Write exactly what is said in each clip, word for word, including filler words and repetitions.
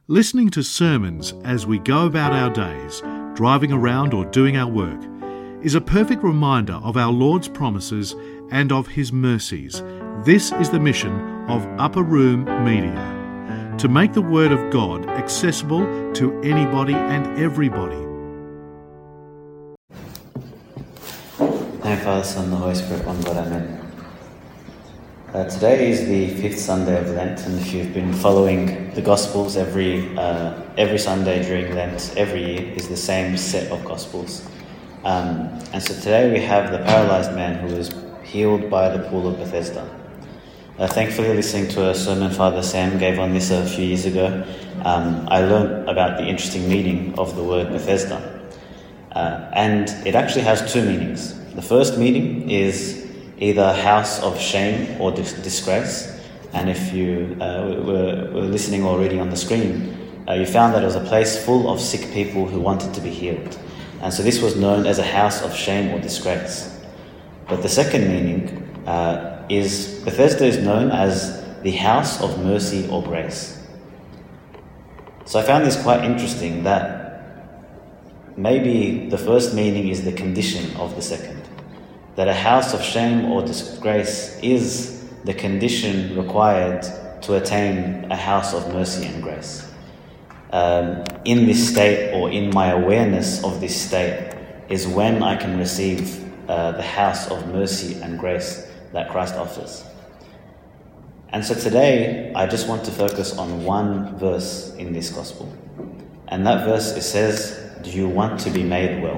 Listening to sermons as we go about our days, driving around or doing our work, is a perfect reminder of our Lord's promises and of His mercies. This is the mission of Upper Room Media, to make the Word of God accessible to anybody and everybody. Name Father, Son, and the Holy Spirit, one God, Amen. Uh, today is the fifth Sunday of Lent, and if you've been following the Gospels every uh, every Sunday during Lent, every year is the same set of Gospels. Um, and so today we have the paralysed man who was healed by the pool of Bethesda. Uh, thankfully, listening to a sermon Father Sam gave on this a few years ago, um, I learned about the interesting meaning of the word Bethesda. Uh, and it actually has two meanings. The first meaning is either house of shame or dis- disgrace. And if you uh, were, were listening or reading on the screen, uh, you found that it was a place full of sick people who wanted to be healed. And so this was known as a house of shame or disgrace. But the second meaning uh, is Bethesda is known as the house of mercy or grace. So I found this quite interesting, that maybe the first meaning is the condition of the second. That a house of shame or disgrace is the condition required to attain a house of mercy and grace. Um, in this state, or in my awareness of this state, is when I can receive uh, the house of mercy and grace that Christ offers. And so today, I just want to focus on one verse in this gospel. And that verse, it says, "Do you want to be made well?"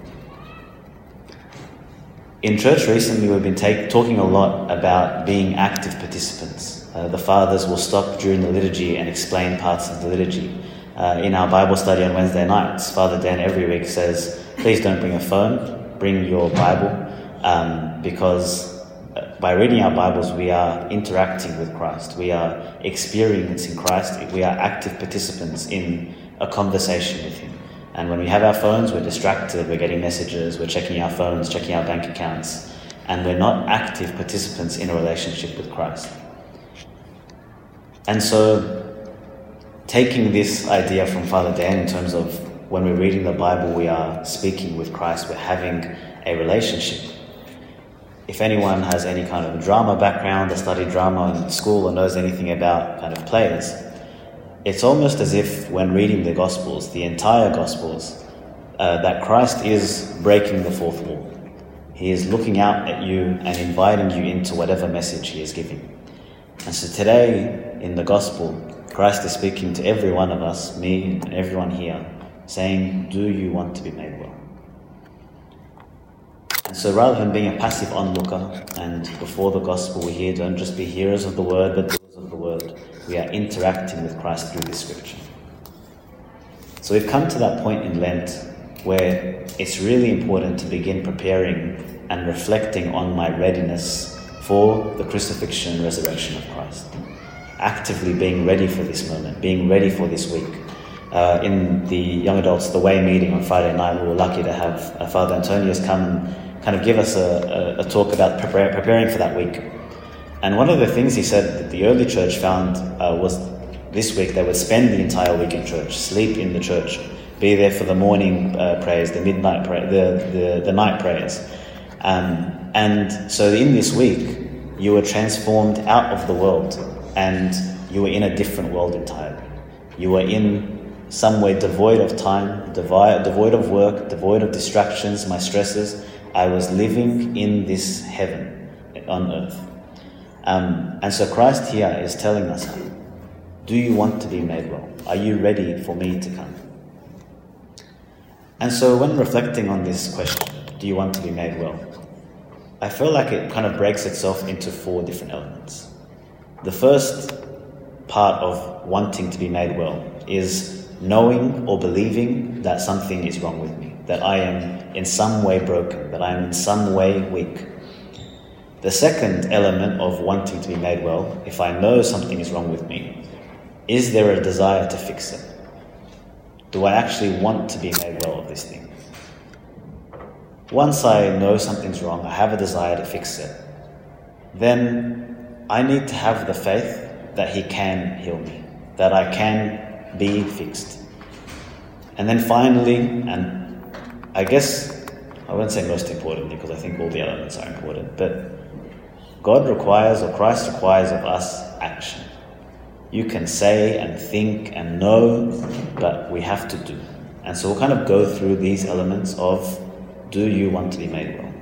In church recently, we've been take, talking a lot about being active participants. Uh, the fathers will stop during the liturgy and explain parts of the liturgy. Uh, in our Bible study on Wednesday nights, Father Dan every week says, please don't bring a phone, bring your Bible, um, because by reading our Bibles, we are interacting with Christ. We are experiencing Christ. We are active participants in a conversation with Him. And when we have our phones, we're distracted, we're getting messages, we're checking our phones, checking our bank accounts, and we're not active participants in a relationship with Christ. And so, taking this idea from Father Dan in terms of when we're reading the Bible, we are speaking with Christ, we're having a relationship. If anyone has any kind of drama background or studied drama in school or knows anything about kind of plays, it's almost as if when reading the Gospels, the entire Gospels, uh, that Christ is breaking the fourth wall. He is looking out at you and inviting you into whatever message He is giving. And so today, in the Gospel, Christ is speaking to every one of us, me and everyone here, saying, do you want to be made well? And so rather than being a passive onlooker, and before the Gospel we hear, don't just be hearers of the word, but doers of the word. We are interacting with Christ through this scripture. So we've come to that point in Lent where it's really important to begin preparing and reflecting on my readiness for the crucifixion and resurrection of Christ. Actively being ready for this moment, being ready for this week. Uh, in the Young Adults The Way meeting on Friday night, we were lucky to have uh, Father Antonius come and kind of give us a, a, a talk about prepare, preparing for that week. And one of the things he said that the early church found uh, was this week they would spend the entire week in church, sleep in the church, be there for the morning uh, prayers, the midnight prayer, the, the, the night prayers. Um, and so in this week, you were transformed out of the world and you were in a different world entirely. You were in some way devoid of time, devoid, devoid of work, devoid of distractions, my stresses. I was living in this heaven on earth. Um, and so Christ here is telling us, do you want to be made well? Are you ready for me to come? And so when reflecting on this question, do you want to be made well? I feel like it kind of breaks itself into four different elements. The first part of wanting to be made well is knowing or believing that something is wrong with me, that I am in some way broken, that I am in some way weak. The second element of wanting to be made well, if I know something is wrong with me, is there a desire to fix it? Do I actually want to be made well of this thing? Once I know something's wrong, I have a desire to fix it, then I need to have the faith that He can heal me, that I can be fixed. And then finally, and I guess I wouldn't say most important because I think all the elements are important, but God requires, or Christ requires of us action. You can say and think and know, but we have to do. And so we'll kind of go through these elements of, do you want to be made well?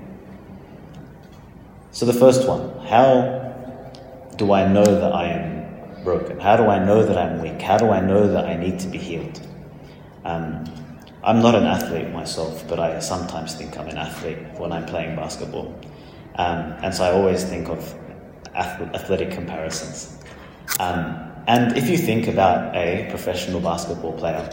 So the first one, how do I know that I am broken? How do I know that I'm weak? How do I know that I need to be healed? Um, I'm not an athlete myself, but I sometimes think I'm an athlete when I'm playing basketball. Um, and so I always think of athletic comparisons. Um, and if you think about a professional basketball player,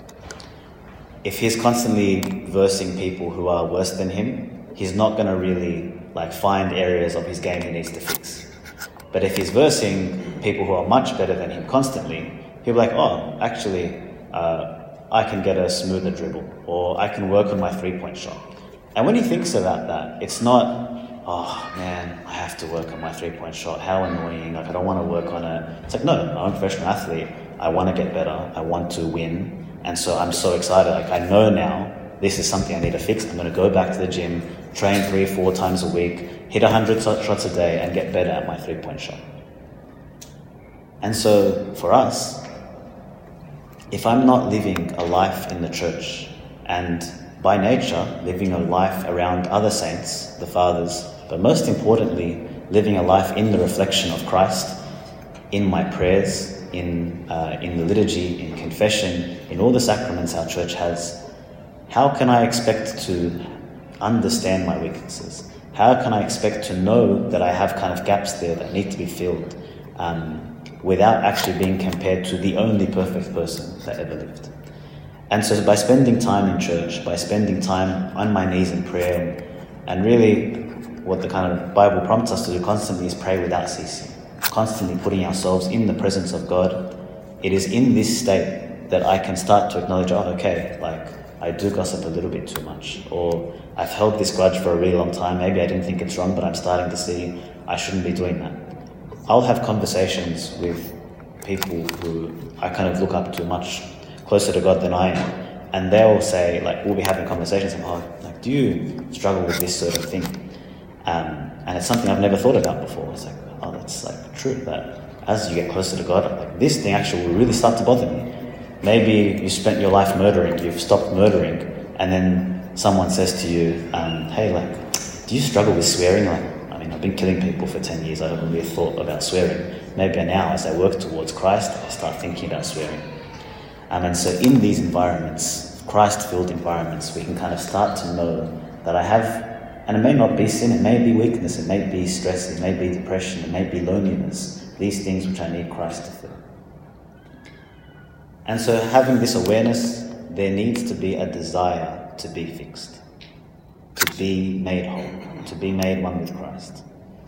if he's constantly versing people who are worse than him, he's not going to really like find areas of his game he needs to fix. But if he's versing people who are much better than him constantly, he'll be like, oh, actually, uh, I can get a smoother dribble, or I can work on my three-point shot. And when he thinks about that, it's not, oh man, I have to work on my three-point shot, how annoying, like I don't want to work on it. It's like, no, I'm a professional athlete, I want to get better, I want to win, and so I'm so excited. Like I know now, this is something I need to fix. I'm going to go back to the gym, train three, four times a week, hit one hundred shots a day, and get better at my three-point shot. And so for us, if I'm not living a life in the church, and by nature, living a life around other saints, the fathers, but most importantly, living a life in the reflection of Christ, in my prayers, in uh, in the liturgy, in confession, in all the sacraments our church has, how can I expect to understand my weaknesses? How can I expect to know that I have kind of gaps there that need to be filled, um, without actually being compared to the only perfect person that ever lived? And so by spending time in church, by spending time on my knees in prayer, and really what the kind of Bible prompts us to do constantly is pray without ceasing, constantly putting ourselves in the presence of God. It is in this state that I can start to acknowledge, oh, okay, like I do gossip a little bit too much, or I've held this grudge for a really long time, maybe I didn't think it's wrong, but I'm starting to see I shouldn't be doing that. I'll have conversations with people who I kind of look up to much closer to God than I am, and they'll say, like, we'll be having conversations, and oh, like, do you struggle with this sort of thing? Um, and it's something I've never thought about before. It's like, oh, that's like true, that as you get closer to God, like this thing actually will really start to bother me. Maybe you spent your life murdering, you've stopped murdering, and then someone says to you, um, hey, like, do you struggle with swearing? Like, I mean, I've been killing people for ten years, I haven't really thought about swearing. Maybe now, as I work towards Christ, I'll start thinking about swearing. Um, and so in these environments, Christ-filled environments, we can kind of start to know that I have, and it may not be sin, it may be weakness, it may be stress, it may be depression, it may be loneliness, these things which I need Christ to fill. And so having this awareness, there needs to be a desire to be fixed, to be made whole, to be made one with Christ.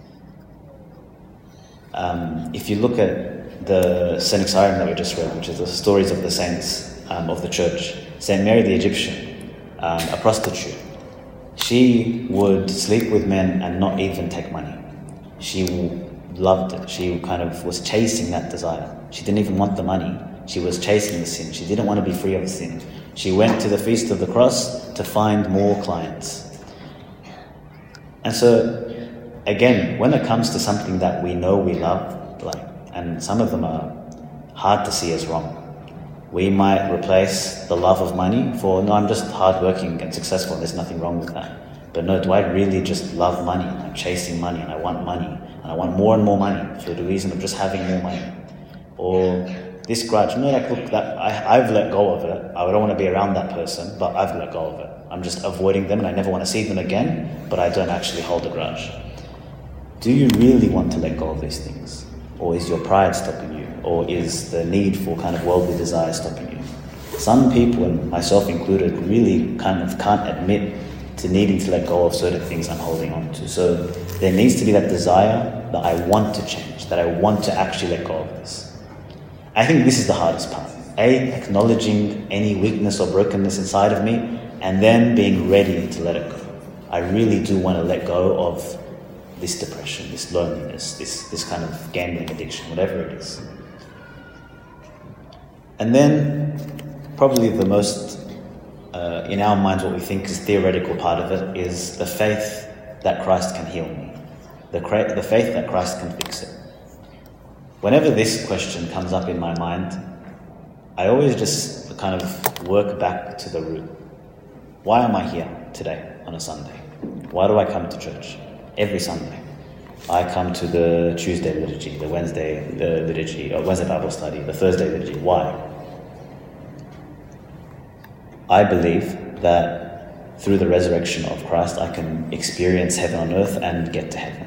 Um, if you look at the Synaxarium that we just read, which is the stories of the saints um, of the church, Saint Mary the Egyptian, um, a prostitute, she would sleep with men and not even take money. She loved it. She kind of was chasing that desire. She didn't even want the money. She was chasing the sin. She didn't want to be free of sin. She went to the Feast of the Cross to find more clients. And so, again, when it comes to something that we know we love, like, and some of them are hard to see as wrong, we might replace the love of money for, no, I'm just hardworking and successful, there's nothing wrong with that. But no, do I really just love money? I'm chasing money and I want money, and I want more and more money for the reason of just having more money. Or this grudge, no, like, look, that I, I've let go of it. I don't want to be around that person, but I've let go of it. I'm just avoiding them and I never want to see them again, but I don't actually hold a grudge. Do you really want to let go of these things? Or is your pride stopping you? Or is the need for kind of worldly desire stopping you? Some people, and myself included, really kind of can't admit to needing to let go of certain things I'm holding on to. So there needs to be that desire that I want to change, that I want to actually let go of this. I think this is the hardest part. A, acknowledging any weakness or brokenness inside of me, and then being ready to let it go. I really do want to let go of this depression, this loneliness, this, this kind of gambling addiction, whatever it is. And then probably the most, uh, in our minds, what we think is theoretical part of it is the faith that Christ can heal me, the, cra- the faith that Christ can fix it. Whenever this question comes up in my mind, I always just kind of work back to the root. Why am I here today on a Sunday? Why do I come to church every Sunday? I come to the Tuesday liturgy, the Wednesday the liturgy, or Wednesday Bible study, the Thursday liturgy. Why? I believe that through the resurrection of Christ, I can experience heaven on earth and get to heaven.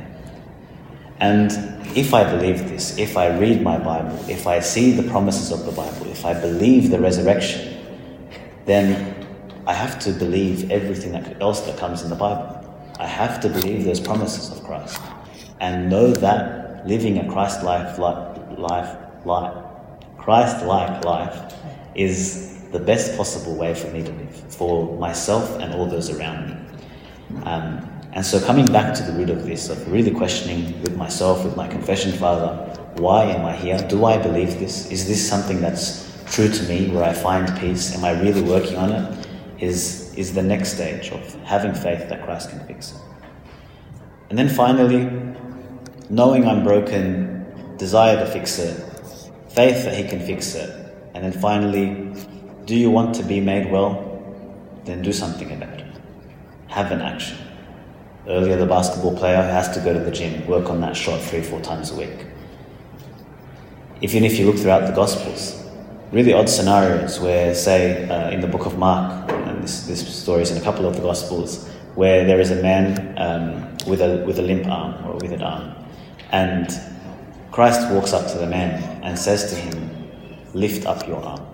And if I believe this, if I read my Bible, if I see the promises of the Bible, if I believe the resurrection, then I have to believe everything that else that comes in the Bible. I have to believe those promises of Christ and know that living a Christ-like life, life, life, Christ-like life is the best possible way for me to live, for myself and all those around me. Um, and so coming back to the root of this, of really questioning with myself, with my confession father, why am I here? Do I believe this? Is this something that's true to me, where I find peace? Am I really working on it? Is, is the next stage of having faith that Christ can fix it. And then finally, knowing I'm broken, desire to fix it, faith that he can fix it. And then finally, do you want to be made well? Then do something about it. Have an action. Earlier, the basketball player has to go to the gym, work on that shot three, four times a week. Even if you look throughout the Gospels, really odd scenarios where, say, uh, in the book of Mark, and this, this story is in a couple of the Gospels, where there is a man um, with a with a limp arm or a withered arm, and Christ walks up to the man and says to him, "Lift up your arm."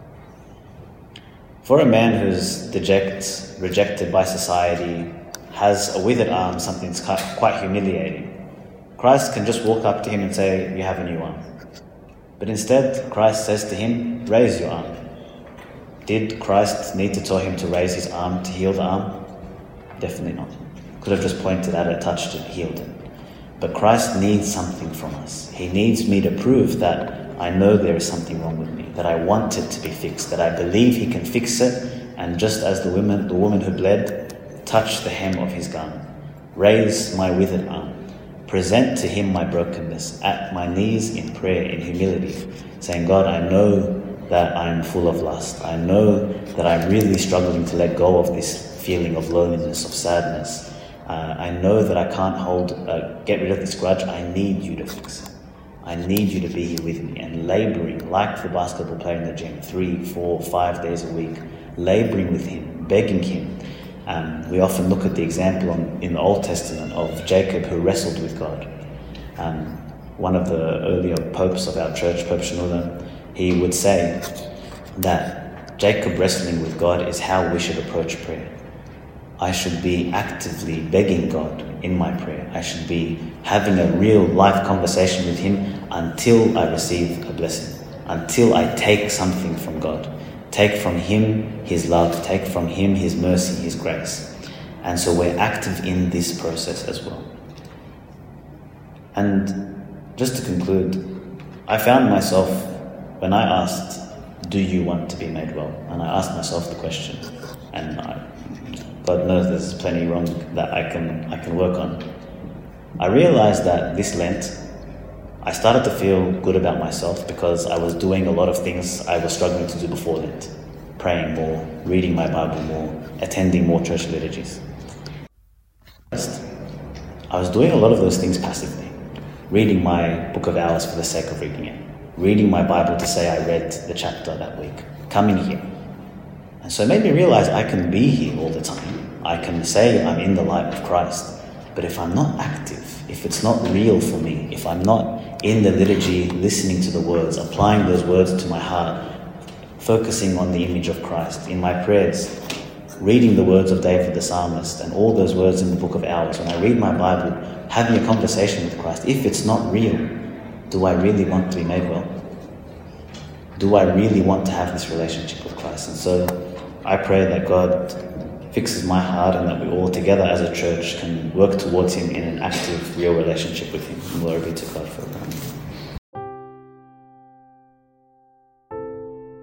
For a man who's dejected, rejected by society, has a withered arm, something that's quite humiliating, Christ can just walk up to him and say, "You have a new arm." But instead, Christ says to him, "Raise your arm." Did Christ need to tell him to raise his arm to heal the arm? Definitely not. Could have just pointed at it, touched it, healed it. But Christ needs something from us. He needs me to prove that I know there is something wrong with me, that I want it to be fixed, that I believe he can fix it, and just as the woman, the woman who bled, touch the hem of his garment, raise my withered arm, present to him my brokenness at my knees in prayer, in humility, saying, "God, I know that I'm full of lust. I know that I'm really struggling to let go of this feeling of loneliness, of sadness. Uh, I know that I can't hold, uh, get rid of this grudge. I need you to fix it. I need you to be here with me," and laboring like the basketball player in the gym, three, four, five days a week, laboring with him, begging him. Um, we often look at the example on, in the Old Testament of Jacob, who wrestled with God. Um, one of the earlier popes of our church, Pope Shenouda, he would say that Jacob wrestling with God is how we should approach prayer. I should be actively begging God in my prayer. I should be having a real life conversation with him until I receive a blessing, until I take something from God. Take from him his love, take from him his mercy, his grace. And so we're active in this process as well. And just to conclude, I found myself, when I asked, "Do you want to be made well?" And I asked myself the question, and I, God knows there's plenty wrong that I can I can work on. I realized that this Lent, I started to feel good about myself because I was doing a lot of things I was struggling to do before Lent. Praying more, reading my Bible more, attending more church liturgies. I was doing a lot of those things passively. Reading my book of hours for the sake of reading it. Reading my Bible to say I read the chapter that week. Coming here. And so it made me realize I can be here all the time. I can say I'm in the light of Christ. But if I'm not active, if it's not real for me, if I'm not in the liturgy, listening to the words, applying those words to my heart, focusing on the image of Christ in my prayers, reading the words of David the psalmist and all those words in the book of hours, when I read my Bible, having a conversation with Christ, if it's not real, do I really want to be made well? Do I really want to have this relationship with Christ? And so I pray that God fixes my heart and that we all together as a church can work towards him in an active, real relationship with him. Glory be to God forever.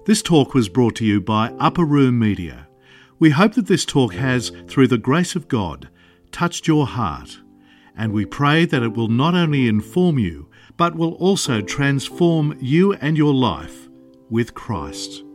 This talk was brought to you by Upper Room Media. We hope that this talk has, through the grace of God, touched your heart, and we pray that it will not only inform you, but will also transform you and your life with Christ.